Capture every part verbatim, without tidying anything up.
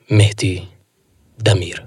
مهدی دمیر.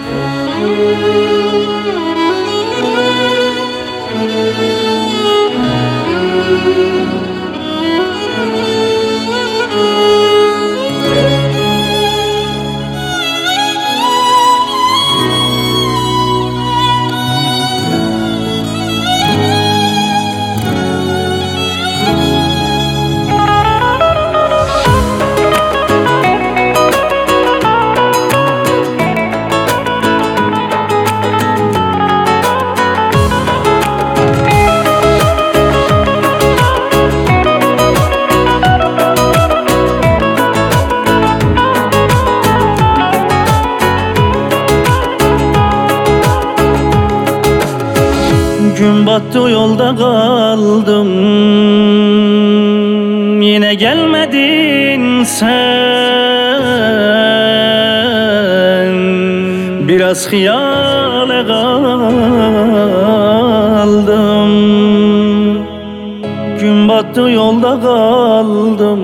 Gün battı yolda kaldım, yine gelmedin sen. Biraz hıyale kaldım, gün battı yolda kaldım,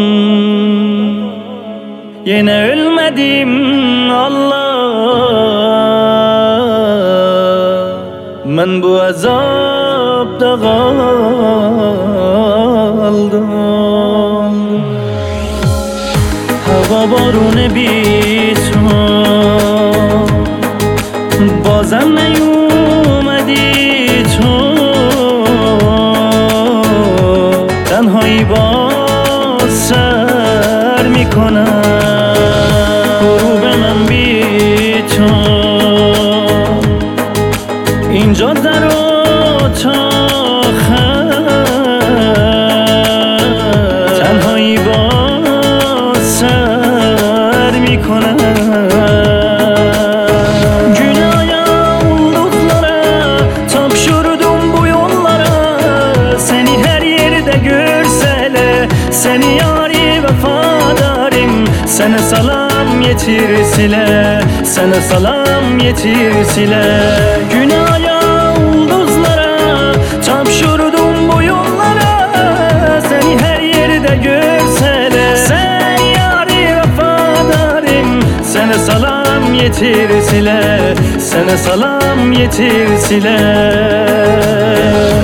yine ölmedim Allah. Ben bu azapta kaldım. Hava barune بیتو بازم نیومدی تو تنهایی باز سر میکنم غروب من بی تو اینجا در اتاق تنهایی باز سر میکنم. Günaya olduklara tapşırdım bu yollara, seni her yerde görseler, seni yari vefadarım. Sana salam yetirsiler, sana salam yetirsiler. Günaya ulduzlara tapşırdım bu yollara, seni her yerde görseler, sen yari vefadarım. Sana salam yetirsiler, sana salam yetirsiler.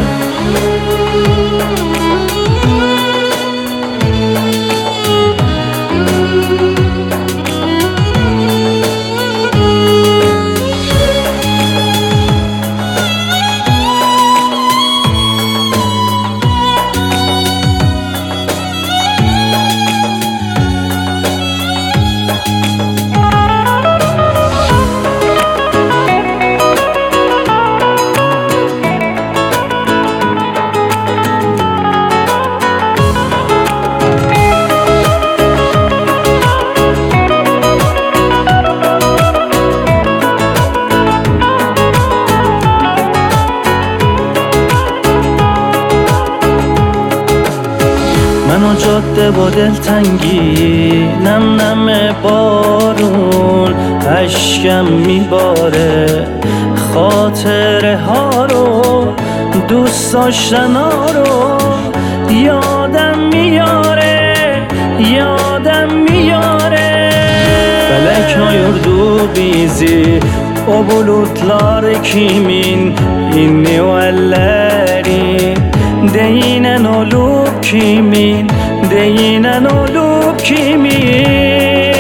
منو جاده با دلتنگی، نم نم بارون اشکم میباره، خاطره ها رو دوست داشتن ها رو یادم میاره، یادم میاره. Felek ayırdı bizi, o bulutlar kimin, inni o elleri değinen olup kimin, değinen olup kimin.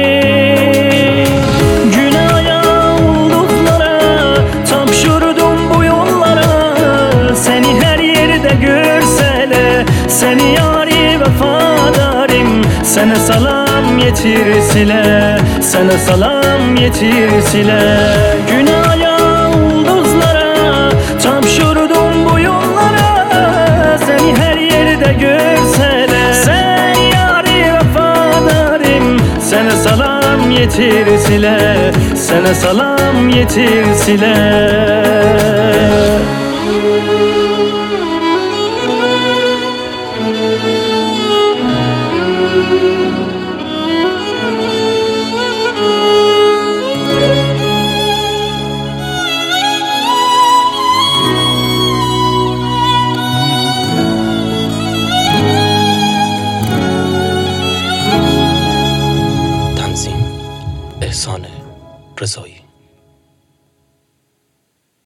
Günaya olduklara tapşırdım bu yollara, seni her yerde görseler, seni yari vefadarım. Sana salam yetirsiler, sana salam yetirsiler. Günaya olduzlara tapşırdım bu yollara, seni her yerde görseler, sen yari vefadarım. Sana salam yetirsiler, sana salam yetirsiler. احسان رضایی.